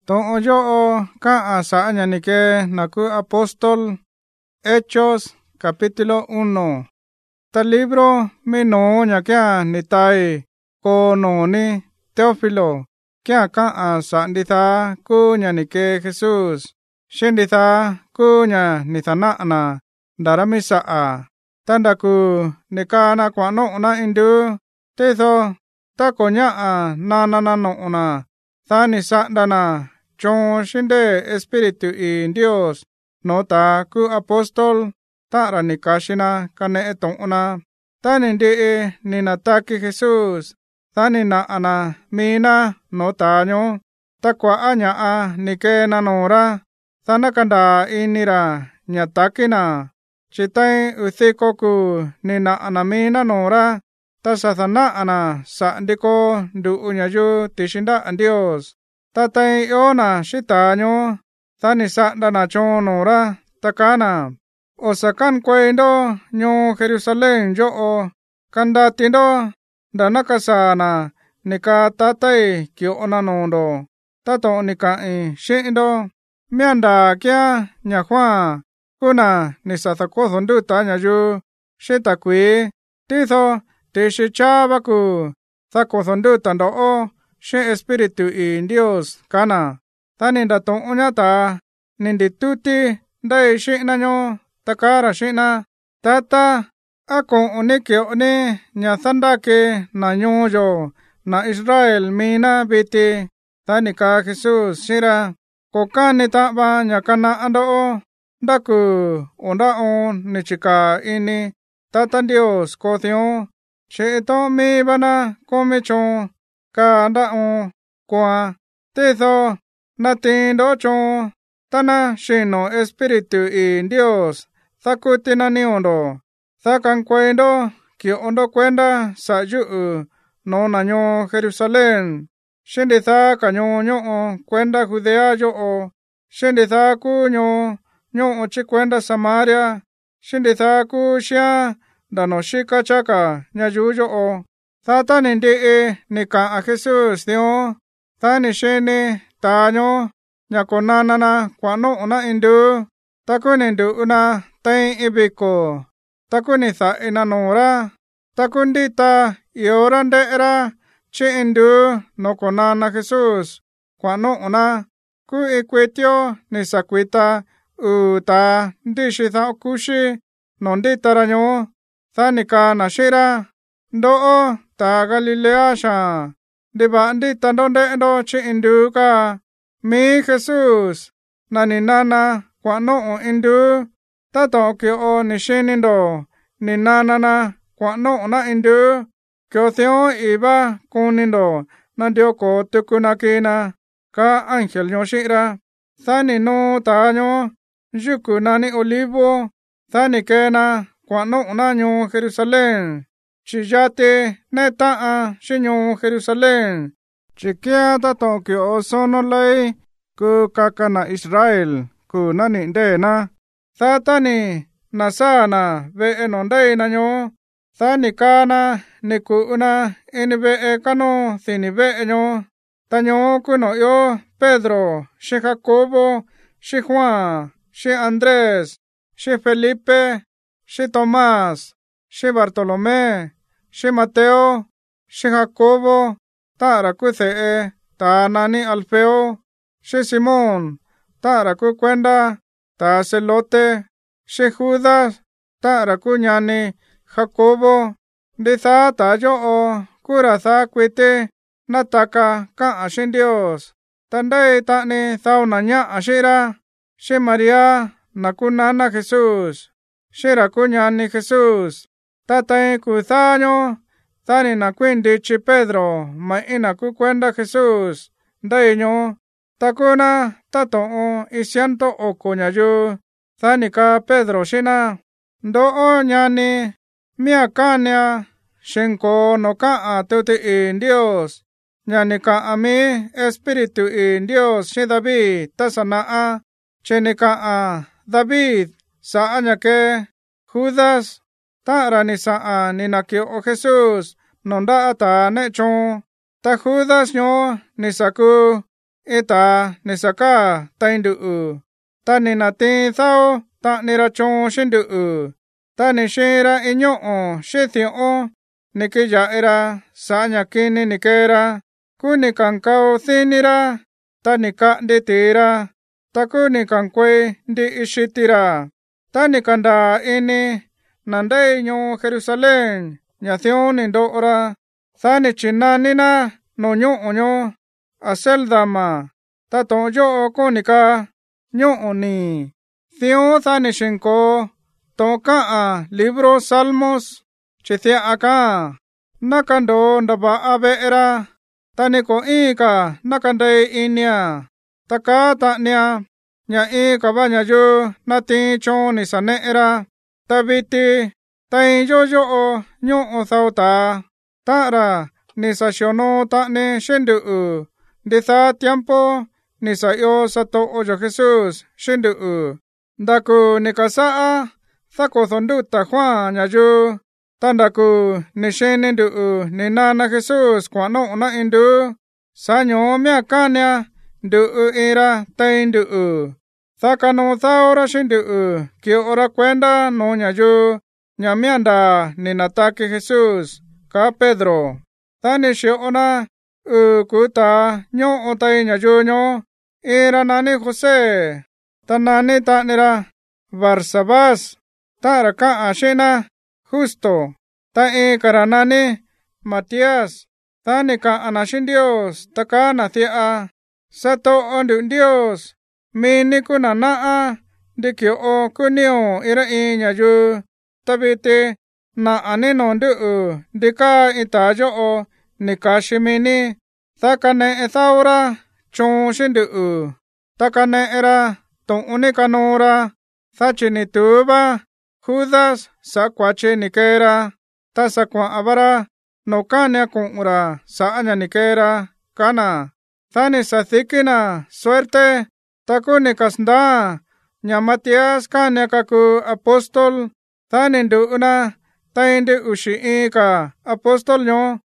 Tong yo ka asa ñanike naku apóstol Hechos capítulo 1. Ta libro mi no ñakia nitai ko no ni Teófilo kia ka asa nditha ku ñanike Jesús. Shinditha ku ña nithana daramisa a. Tandaku nikana kwa no na indu tetho ta konya a na no na. Thani sa dana chon shinde espiritu in Dios no ta ku apostol ta ranikashina kane etonguna tani ndi ni nataki Jesus tani na ana mina no tanyo takwa anya a nike na nora thana kanda inira nyatakina chitai uthikoku ni na ana mina nora tasathana ana sa ndiko ndu unyayu tishinda Dios tatai iona shitanyo thani sa dana chonora takana osakan kwendo nyo Jerusalem yo o kanda tindo danakasana nika tatai kiona nondo tato nika shindo mianda kia nyahwa kuna nisathakotho ndu tanyayu shitakwi titho tishichabaku thakotho ndu tando she espiritu in Dios kana tani ndato onyata nindituti dai shina nyo takara shina tata ako onike one nyathandake na nyoyo na Israel mina biti tani ka Jesus shira kokani taba nyakana ando ndaku onda on nichika ini tata Dios kothio cheto mi bana komecho ka anda on kwa tetho natindo chon tana shino espiritu in Dios thakutina ni ondo thakan kwendo ki ondo kwenda sa yu no nanyo Jerusalem shindi tha kanyo nyo kwenda Judea yo o shindi tha ku nyo chi kwenda Samaria shindi tha ku shia dano shika chaka nyayu yo o thata nindi nika a Jesus dio thani shini tanyo nyakonanana kwano una indu takuni ndu una tai ibiko takuni tha inanora takundita iorandera chi indu nokonana Jesus kwano una ku ikwetio nisakwita uta ndishitha okushi nondita ranyo thanika nashira ndoo ta Galilea sha diba ndita ndonde chi indu ka mi Jesus nani nana kwano indu tato kyo nishinindo ni nana kwano na indu kyo theo iba kunindo na dioko tukunakina ka angel nyoshira thani no tanyo yuku nani olivo thani kena kwano na nyo Jerusalem chiyate neta shinyo Jerusalem chikia tato kyo sono lay ku kakana Israel ku nani ndena thatani nasana ve enondai nanyo thani kana niku una inve kano thini ve nyo tanyo kuno yo Pedro shi Jacobo shi Juan shi Andrés shi Felipe shi Tomás shi Bartolomé shi Mateo shi Jacobo tara ku the ta nani Alfeo shi Simón tara ku kwenda ta Celote shi Judas tara ku nyani Jacobo ditha ta yo o kura tha kwite nataka ka ashin Dios tandai ta ni thauna nya ashira shi Maria nakunana Jesus shira ku nyani Jesus tatai ku thanyo thani na kwindi chi Pedro maina ku kwenda Jesus ndainyo takuna tato isianto okonyayu thani ka Pedro shina ndo nyani miakania shenko no ka atuti in Dios nyani ka ami espiritu in Dios shi David tasana cheni ka David sa anyake Judas tarani sa ninakio Jesus nonda ata necho ta Judas nyo nisaku eta nisaka taindu ta ni na tin thao ta ni ra chon shindu ta ni shera inyo she thio ni ke ya era sa nya kini ni kera ku ni kan kao thinira ta ni ka de tira ta ku ni kan kwe di ishitira ta ni kanda ini nandai nyo Jerusalem nya thio ni do ora ta ni china ni na no nyo onyo aseldama ta to yo ko ni ka nyo oni thio ta ni shinko to ka libro Salmos chithia aka nakando ndaba abe era tani ko ika nakande inia taka ta nya ika ba nya yo nati chon ni sane era tabiti tai yo nyo o thauta tara ni sasiono ta ne shendu de tha tiempo ni sa yo sato o yo Jesus shendu ndaku ni kasa thako thondu ta Juan nya yo tandaku ni shene ndu ni na Jesus kwa no na indu sanyo mya kanya ndu era taindu thakano thaora shindu ki ora kwenda no nyayo nyamianda ni natake Jesus ka Pedro tani shiona kuta nyo otai nyayo nyo era nani Jose tanani tanira Barsabas taraka ashena Justo, ta karanani, Matías, ta ni ka anashin Dios, ta ka nathia, sato ondu Dios, mini kuna naa, di kyo o kunio ira nyayu, tabite na aninondu di ka itajo o ni ka shimini, ta ka ne ethaura, chon shindu ta ka ne era, ton unikanora, ta chinituba, Judas sakwache nikera ta sakwa abara no kanya kunura sa anya nikera kana thani sathikina suerte takuni kasnda nya Matias kanya kaku apostol thani nduuna tainde ushi ka apostol nyo